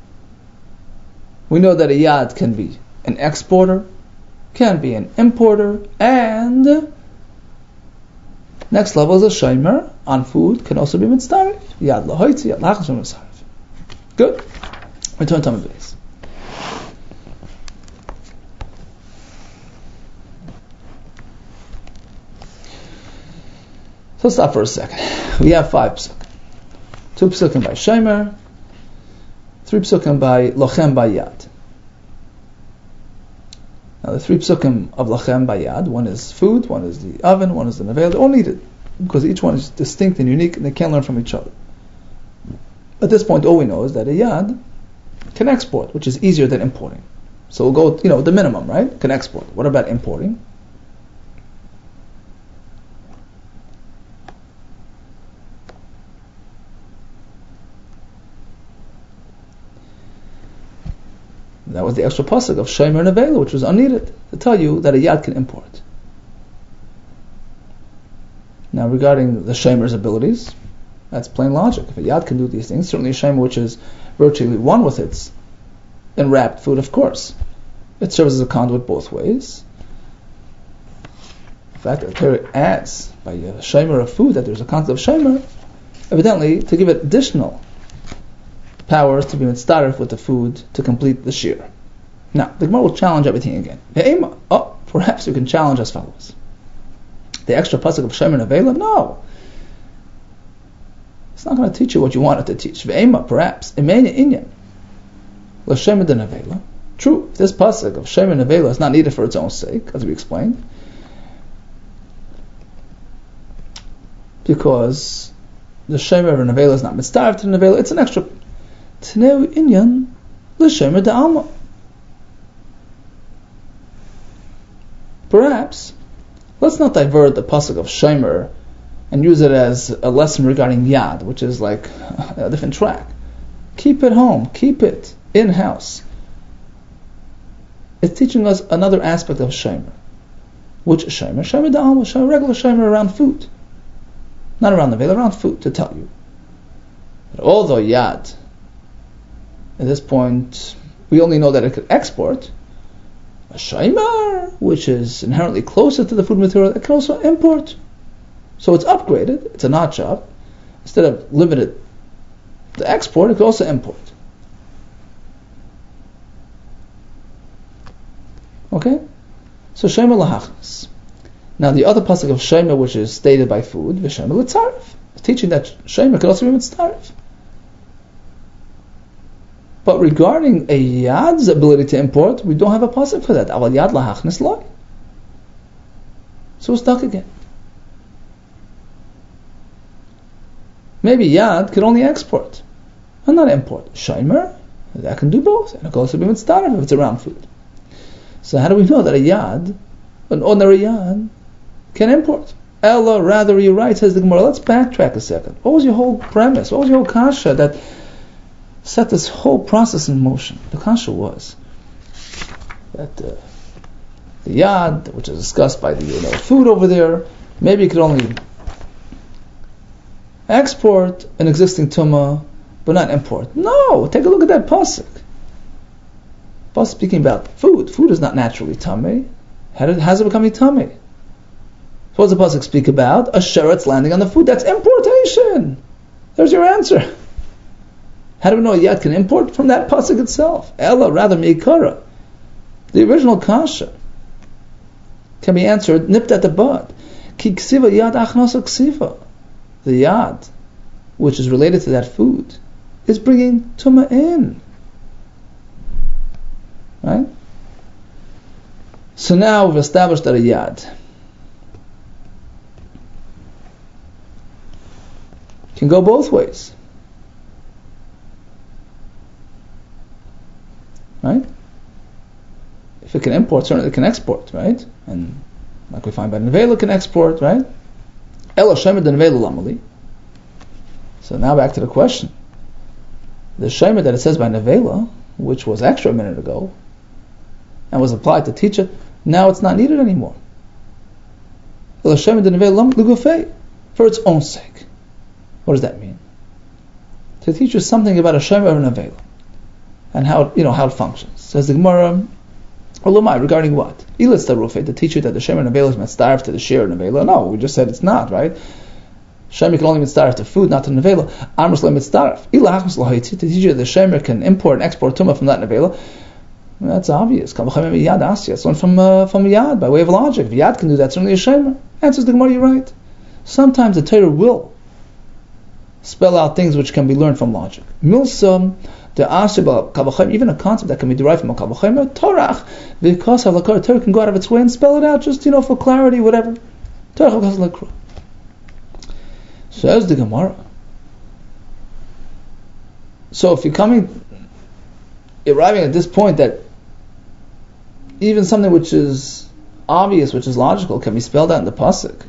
We know that a yad can be an exporter, can be an importer, and next level is a shemer on food, can also be mitzdaref. Yad lahoitzi, yad lachas mitzdaref. Good. Return to my base. So let's stop for a second. We have five psukim. Two psukim by shemer, three psukim by lochem by yad. Now the three psukim of lachem by yad, one is food, one is the oven, one is the nevela. They're all needed because each one is distinct and unique, and they can learn from each other. At this point, all we know is that a yad can export, which is easier than importing. So we'll go, you know, the minimum, right? Can export. What about importing? That was the extra pasuk of shemer and nevela, which was unneeded, to tell you that a yad can import. Now, regarding the shemer's abilities, that's plain logic. If a yad can do these things, certainly a shemer which is virtually one with its enwrapped food, of course, it serves as a conduit both ways. In fact, the Torah adds by a shemer of food that there's a concept of shemer, evidently to give it additional powers to be mitzdaref with the food to complete the shir. Now, the Gemara will challenge everything again. Oh, perhaps you can challenge as follows. The extra pasuk of shemer nevela? No. It's not going to teach you what you want it to teach. Ve'ema, perhaps. Imenya inyan. L'shem de nevela. True, this pasuk of Shem and Nevela is not needed for its own sake, as we explained, because the Shem of Nevela is not mitzvah to Nevela, it's an extra Tneu inyan l'Shem de Alma. Perhaps, let's not divert the pasuk of Shemer and use it as a lesson regarding Yad, which is like a different track. Keep it home, keep it in-house. It's teaching us another aspect of Shemer. Which Shemer? Shemer da Alma, Shemer, regular Shemer around food. Not around the veil, around food, to tell you. But although Yad, at this point, we only know that it could export, a Shemer, which is inherently closer to the food material, it can also import. So it's upgraded, it's a notch up. Instead of limited to export, it can also import. Okay? So Shemer lahachnas. Now the other pasuk of Shemer, which is stated by food, v'Shemer l'tzaref, is teaching that Shemer could also be mitzaref. But regarding a Yad's ability to import, we don't have a pasuk for that. Aval Yad lahachnas loy. So we're stuck again. Maybe Yad could only export and not import. Shemer, that can do both, and it could also be mitzaref if it's around food. So how do we know that a Yad, an ordinary Yad, can import? Ella, rather, you're right, says the Gemara. Let's backtrack a second. What was your whole premise? What was your whole kasha that set this whole process in motion? The kasha was that uh, the Yad, which is discussed by the you know, food over there, maybe it could only export an existing tumah, but not import. No, take a look at that pasuk. Pasuk speaking about food. Food is not naturally tamei. How does it become tamei? So what does the pasuk speak about? A sheretz landing on the food. That's importation. There's your answer. How do we know a Yad can import from that pasuk itself? Ella, rather meikara. The original kasha can be answered nipped at the bud. Ki ksiva Yad achnasa ksiva. The Yad, which is related to that food, is bringing tumah in. Right? So now we've established that a Yad can go both ways. Right? If it can import, certainly it can export, right? And like we find by Nevela, it can export, right? Elo Shemer de Nevela lamali. So now back to the question. The Shemer that it says by Nevela, which was extra a minute ago, and was applied to teach it, now it's not needed anymore. For its own sake. What does that mean? To teach you something about a Shemer of Nevela and how you know how it functions. Says the Gemara, Olamai, regarding what? Ilis Tarufe, to teach you that the Shemer Nevela is mitzdaref to the Sheer Nevela. No, we just said it's not, right? Shemer can only mitzdaref to food, not to Nevela. Amrus le mitzdaref. Ila hachmas lahaiti, to teach you that the Shemer can import and export tumah from that Nevela. That's obvious. It's one from uh, from Yad by way of logic. If Yad can do that, certainly a Shemer. Answers the Gemara, you're right. Sometimes the Torah will spell out things which can be learned from logic. Milsum, the Asibah, even a concept that can be derived from a Kavachaim, Torah, because of the Torah can go out of its way and spell it out just, you know, for clarity, whatever. Torah, says the Gemara. So if you're coming, arriving at this point that even something which is obvious, which is logical, can be spelled out in the pasuk.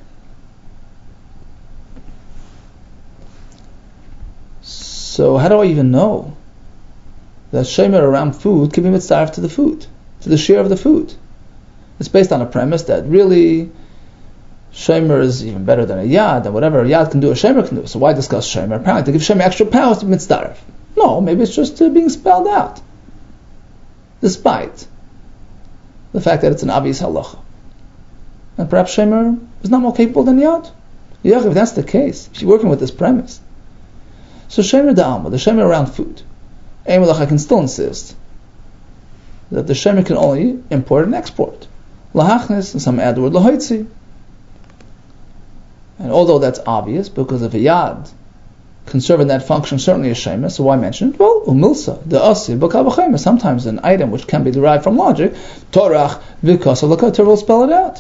So how do I even know that Shemer around food can be mitzaref to the food, to the share of the food? It's based on a premise that really Shemer is even better than a Yad, and whatever a Yad can do, a Shemer can do. So why discuss Shemer? Apparently to give Shemer extra powers to be mitzaref. No, maybe it's just uh, being spelled out, despite the fact that it's an obvious halacha. And perhaps Shemer is not more capable than Yad. Yeah, if that's the case, if you're working with this premise. So Shemer da'alma, the Shemer around food. Eimelach, I can still insist that the Shemer can only import and export. Lahachnes, and some add the word lahoitzi. And although that's obvious, because if a Yad can serve in that function, certainly a shema. So why mention it? Well, umilsa, the asi, b'kavachayma. Sometimes an item which can be derived from logic, torach, v'kasa, l'kater will spell it out.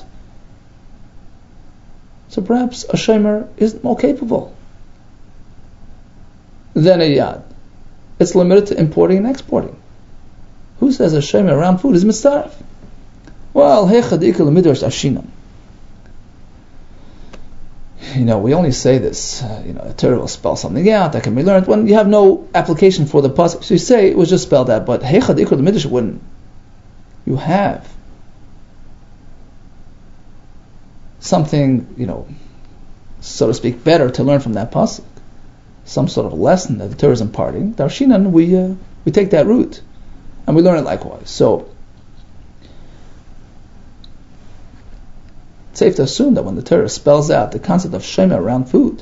So perhaps a shemer is more capable than a yad. It's limited to importing and exporting. Who says a shemer around food is mitzaref? Well, heichad ikal midrash ashinam. You know, we only say this, uh, you know, a Torah will spell something out that can be learned when you have no application for the pasuk. So you say it was just spelled out, but heichad ikal midrash, when you have something, you know, so to speak, better to learn from that pasuk, some sort of lesson that the Torah is imparting, darshinan, we uh, we take that route and we learn it likewise. So it's safe to assume that when the Torah spells out the concept of shema around food,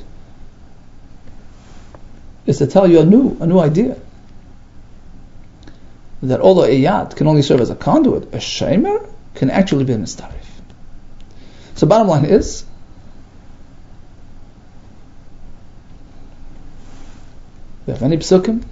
is to tell you a new a new idea. That although a yad can only serve as a conduit, a shema can actually be a mistarif. So bottom line is, we have many psukim,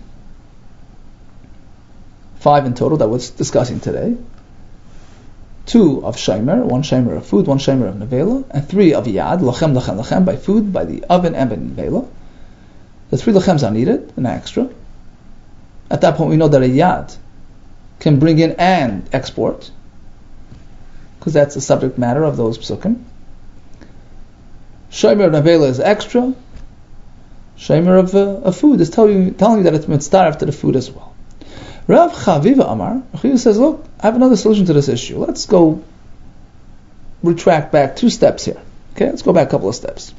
five in total that we're discussing today. Two of shemer, one shemer of food, one shemer of nevela, and three of yad, lachem, lachem, lachem, by food, by the oven, and by nevela. The three lachems are needed, an extra. At that point we know that a yad can bring in and export, because that's the subject matter of those psukim. Shemer of nevela is extra. Shemer of, uh, of food is telling you, telling you that it's mitzdaref to the food as well. Rav Chaviva Amar, Chaviva says, look, I have another solution to this issue. Let's go retract back two steps here. Okay, let's go back a couple of steps.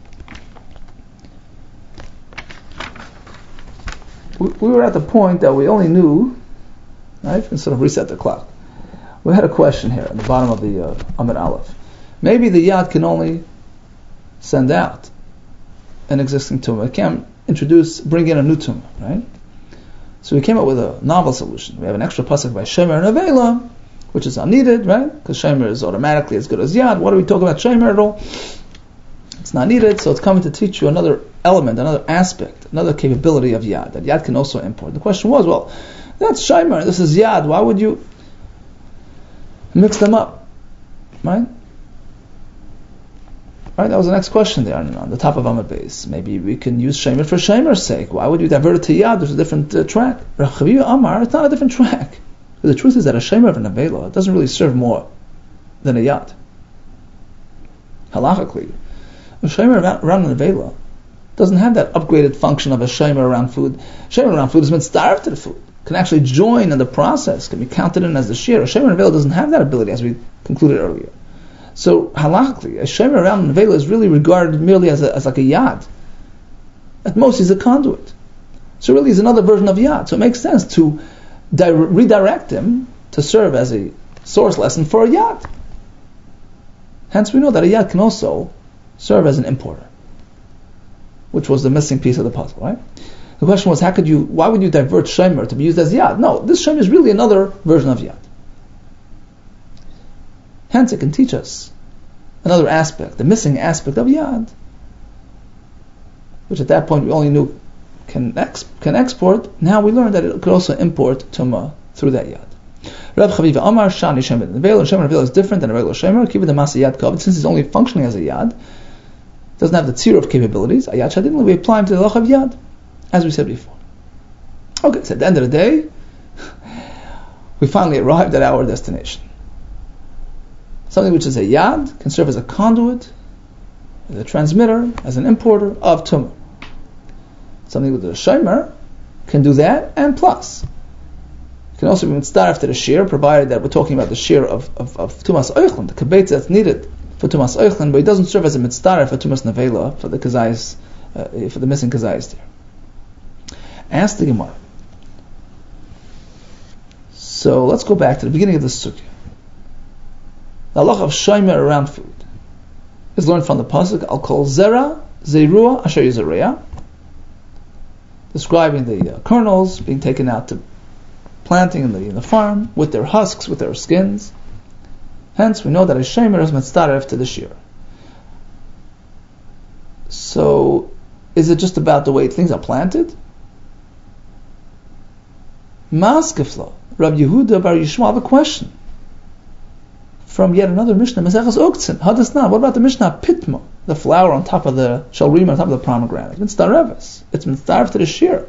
We, we were at the point that we only knew, right? You can sort of reset the clock. We had a question here at the bottom of the uh, Amid Aleph. Maybe the yad can only send out an existing tumah. It can't introduce, bring in a new tumah, right? So we came up with a novel solution. We have an extra pasuk by shemer and avela, which is unneeded, right? Because shemer is automatically as good as yad. What are we talking about shemer at all? It's not needed, so it's coming to teach you another element, another aspect, another capability of yad, that yad can also import. The question was, well, that's shemer, this is yad, why would you mix them up, right? Right, that was the next question there on, on the top of Amud Beis. Maybe we can use shemer for shemer's sake. Why would you divert it to yad? There's a different uh, track. Rav Chaviva Amar, it's not a different track. But the truth is that a shemer of an avela doesn't really serve more than a yad. Halachically, a shemer around an avela doesn't have that upgraded function of a shemer around food. Shemer around food is meant starved to the food. Can actually join in the process, can be counted in as the shear. A shemer avela doesn't have that ability, as we concluded earlier. So halachically, a shemer around an avela is really regarded merely as, a, as like a yad. At most, he's a conduit. So really, he's another version of yad. So it makes sense to di- redirect him to serve as a source lesson for a yad. Hence, we know that a yad can also serve as an importer, which was the missing piece of the puzzle, right? The question was, how could you? Why would you divert shemer to be used as yad? No, this shemer is really another version of yad. Hence, it can teach us another aspect, the missing aspect of yad, which at that point we only knew can ex- can export. Now we learned that it could also import tumah through that yad. Rav Chaviva Amar Shani Shemer Nevela. Shemer Nevela is different than a regular shemer. Kiva the Masa Yad Kavod, since it's only functioning as a yad, doesn't have the tzir of capabilities. A yad shadin, we apply him to the lach of yad, as we said before. Okay, so at the end of the day, we finally arrived at our destination. Something which is a yad can serve as a conduit, as a transmitter, as an importer of tumah. Something with a shemer can do that, and plus. It can also be mitzdaref to the shear, provided that we're talking about the shear of, of, of tumas oichlin, the kabetz that's needed for tumas oichlin, but it doesn't serve as a mitzdaref for tumas nevela, for the kazayis, uh, for the missing kazayis there. Ask the Gemara. So let's go back to the beginning of the sukkah. The halach of shemer around food is learned from the pasuk Al Kol Zera Zerua Asher Yizareya, describing the uh, kernels being taken out to planting in the, in the farm with their husks, with their skins. Hence, we know that a shemer is mitzdaref to the shear. So, Is it just about the way things are planted? Maskeflo, Rabbi Yehuda Bar Yishmael, have a question from yet another Mishnah, Maseches Uktzin. Hadasnan. What about the Mishnah Pitma, the flower on top of the shalrim, on top of the pomegranate? It's mitzdareves. It's mitzdaref to the shear.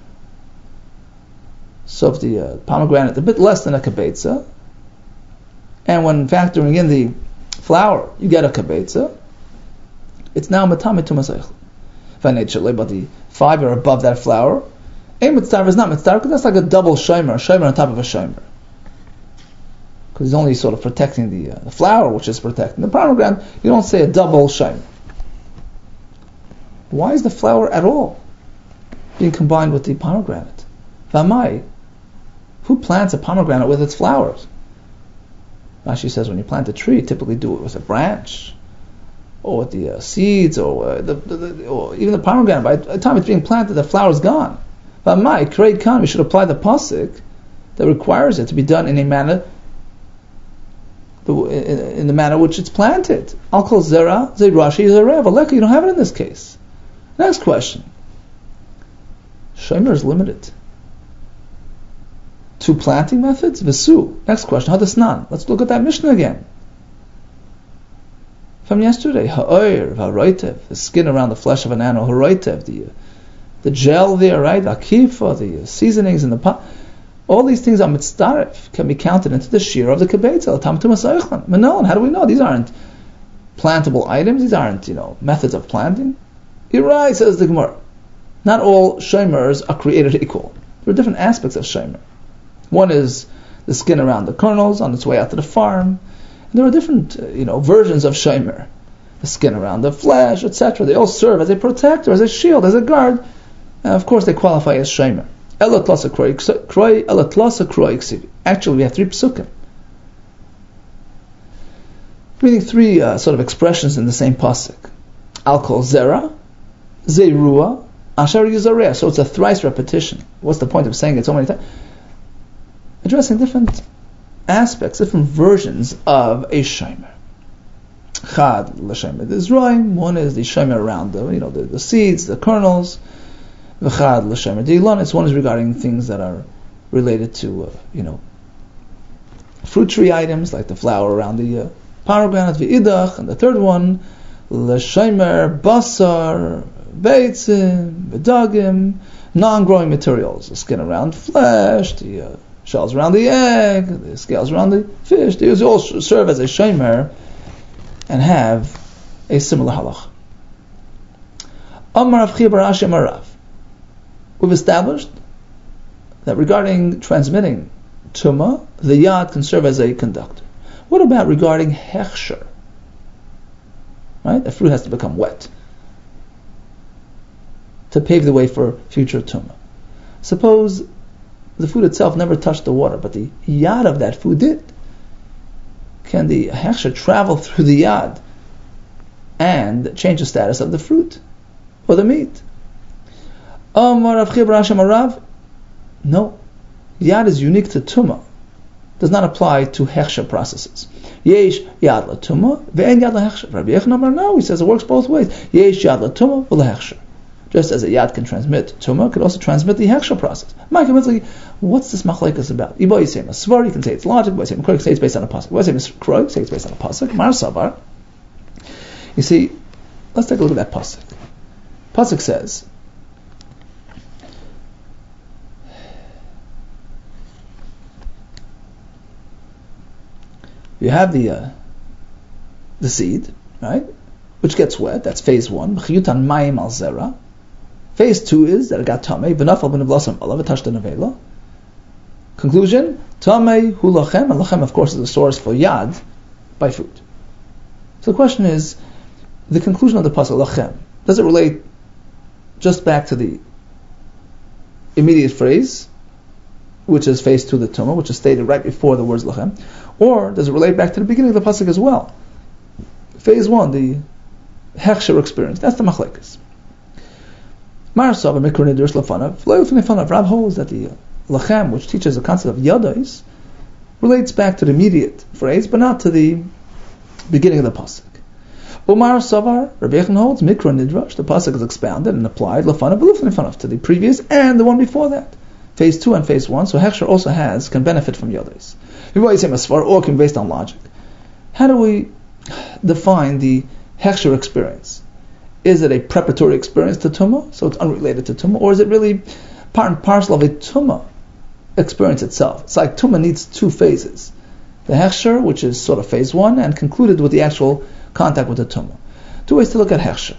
So if the uh, pomegranate a bit less than a kibetza, and when factoring in the flour, you get a kibetza, it's now matame to maseichel. But the fiber above that flour, a mitzdaref is not mitzdaref because that's like a double shomer, a shomer on top of a shomer. Because he's only sort of protecting the, uh, the flour, which is protecting the pomegranate. You don't say a double shomer. Why is the flour at all being combined with the pomegranate? Vamai, who plants a pomegranate with its flowers? Rashi says when you plant a tree, you typically do it with a branch, or with the uh, seeds, or, uh, the, the, the, or even the pomegranate. By the time it's being planted, the flower is gone. Vamai, Krei Khan, we should apply the pasuk that requires it to be done in a manner, the, in, in the manner which it's planted. Al kol zera, ze Rashi, ze rev. Aleka, you don't have it in this case. Next question. Shomer is limited to planting methods? Vesu. Next question. Hadasnan. Let's look at that Mishnah again. From yesterday. Ha'oir, ha'roitev, the skin around the flesh of an animal. Ha'roitev, the, the gel there, right? Akifa, the seasonings in the pot. All these things are mitzdaref, can be counted into the shear of the kibetza. Tam tumas eichlan. Manon, how do we know? These aren't plantable items. These aren't, you know, methods of planting. You're right, says the Gemara. Not all shemers are created equal. There are different aspects of shemer. One is the skin around the kernels on its way out to the farm. And there are different, uh, you know, versions of shemer. The skin around the flesh, et cetera. They all serve as a protector, as a shield, as a guard. And of course, they qualify as shemer. Actually, we have three psukim, meaning three uh, sort of expressions in the same pasuk. Al kol zera, zerua, asher yizareh. So it's a thrice repetition. What's the point of saying it so many times? Addressing different aspects, different versions of a shomer. Chad l'shomer d'izroim. One is the shomer around the, you know, the, the seeds, the kernels. V'chad l'shomer d'ilonitz. One is regarding things that are related to, uh, you know, fruit tree items like the flour around the uh, pomegranate. V'idach, and the third one, l'shomer basar, beitzim, v'dagim, non-growing materials, the skin around flesh, the uh, shells around the egg, the scales around the fish. These all serve as a shomer and have a similar halach. Amar Rav Chia bar Ashi amar Rav. We've established that regarding transmitting tumah, the yad can serve as a conductor. What about regarding hechsher? Right? The fruit has to become wet to pave the way for future tumah. Suppose the food itself never touched the water, but the yad of that food did. Can the hechsher travel through the yad and change the status of the fruit or the meat? Amar Rav Chia bar Ashi amar Rav. No. Yad is unique to tumah. Does not apply to hechsher processes. Yesh yad la tumah, ve'en yad la hechsher. Rabbi Yechon amar no. He says it works both ways. Yesh yad la tumah v'la hechsher. Just as a yad can transmit tumah, it could also transmit the hechsher process. What's this machlekes about? Ibo Yisem Svar, you can say it's logic. Ibo Yisem Krog, say it's based on a pasuk. Ibo Yisem Krog, say it's based on a pasuk. Mar Sabar. You see, let's take a look at that pasuk. Pasuk says, you have the uh, the seed, right, which gets wet. That's phase one. B'chiyutan mayim al zera. Phase two is that it got tamei. V'nafal b'nevlasam alav. It touched the nevela. Conclusion: tamei hu lachem. And lachem, of course, is the source for yad by food. So the question is, the conclusion of the pasuk lachem, does it relate just back to the immediate phrase, which is phase two, the tumah, which is stated right before the words lachem, or does it relate back to the beginning of the pasuk as well? Phase one, the hechsher experience. That's the machlekes. Marasav and Mikra Nidus Lafanav, Lafanav, Rav holds that the lachem, which teaches the concept of yadais, relates back to the immediate phrase, but not to the beginning of the pasuk. Umar Savar, Rabbi Yechon holds, Mikra Nidrash, the pasuk is expounded and applied, Lefanav Lefanav, to the previous and the one before that. Phase two and phase one, so Hechsher also has, can benefit from Yodes. Or can be based on logic. How do we define the Hechsher experience? Is it a preparatory experience to Tumah, so it's unrelated to Tumah, or is it really part and parcel of a Tumah experience itself? It's like Tumah needs two phases. The Hechsher, which is sort of phase one, and concluded with the actual contact with the Tumah. Two ways to look at Hechsher.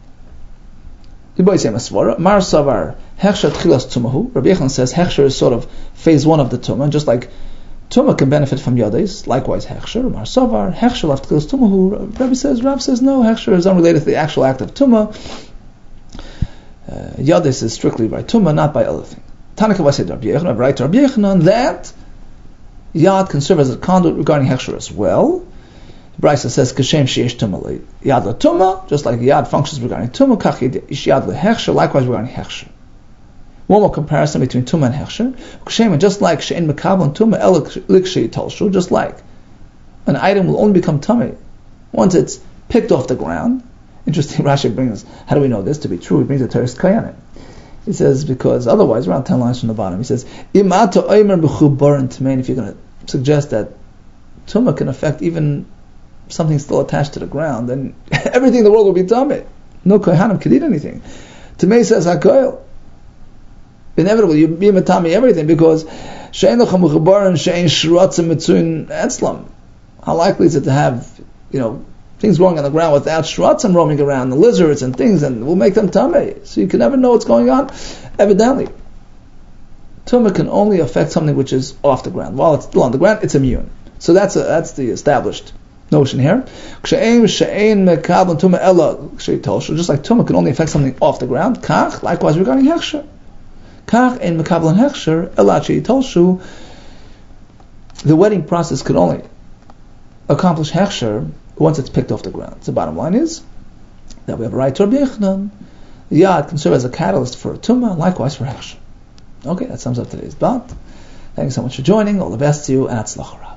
Mar Savar, Hechsher Tchilas Tumahu. Rabbi Yechon says Hechsher is sort of phase one of the Tumah, just like Tumah can benefit from Yodes, likewise Hechsher. Mar Savar, Hechsher Left Tchilas Tumahu. Rabbi says, Rav says no, Hechsher is unrelated to the actual act of Tumah. Uh, Yodes is strictly by Tumah, not by other things. Tanakh said Rabbi Yechon, Rabbi write to Rabbi Yechon that Yad can serve as a conduit regarding Hechsher as well. Brisa says Kashem Sheish Tumah Yad La Tumah, just like Yad functions regarding Tumah, Kach Yad La Hechsher, likewise regarding Hechsher. One more comparison between Tumah and Hechsher. Kashem, just like Shein Mekabel and Tumah El Likshei Talshu, just like an item will only become tummy once it's picked off the ground. Interesting, Rashi brings, how do we know this to be true? He brings a Teres Kayanim. He says, because otherwise, around ten lines from the bottom, he says, Imata Oimer B'chubaran Tmein, if you're going to suggest that Tumah can affect even something still attached to the ground, then everything in the world will be tummy. No kohanim could eat anything. Tumei says hakoil. Inevitably, you be matami everything because she'en lecha mechubar and she'en shratzim mitzuin etzlam. How likely is it to have, you know, things growing on the ground without shratzim roaming around, the lizards and things, and will make them tummy. So you can never know what's going on. Evidently, tumah can only affect something which is off the ground. While it's still on the ground, it's immune. So that's a, that's the established notion here. Just like Tumah can only affect something off the ground, Kach, likewise regarding Hechsher. Kach in Mekabel and Hechsher, Elachi Tolshu, the wedding process could only accomplish Hechsher once it's picked off the ground. So the bottom line is that we have a right to Rabbi Yechon. Yad can serve as a catalyst for Tumah, likewise for Hechsher. Okay, that sums up today's dot. Thanks so much for joining. All the best to you, and Atzlach.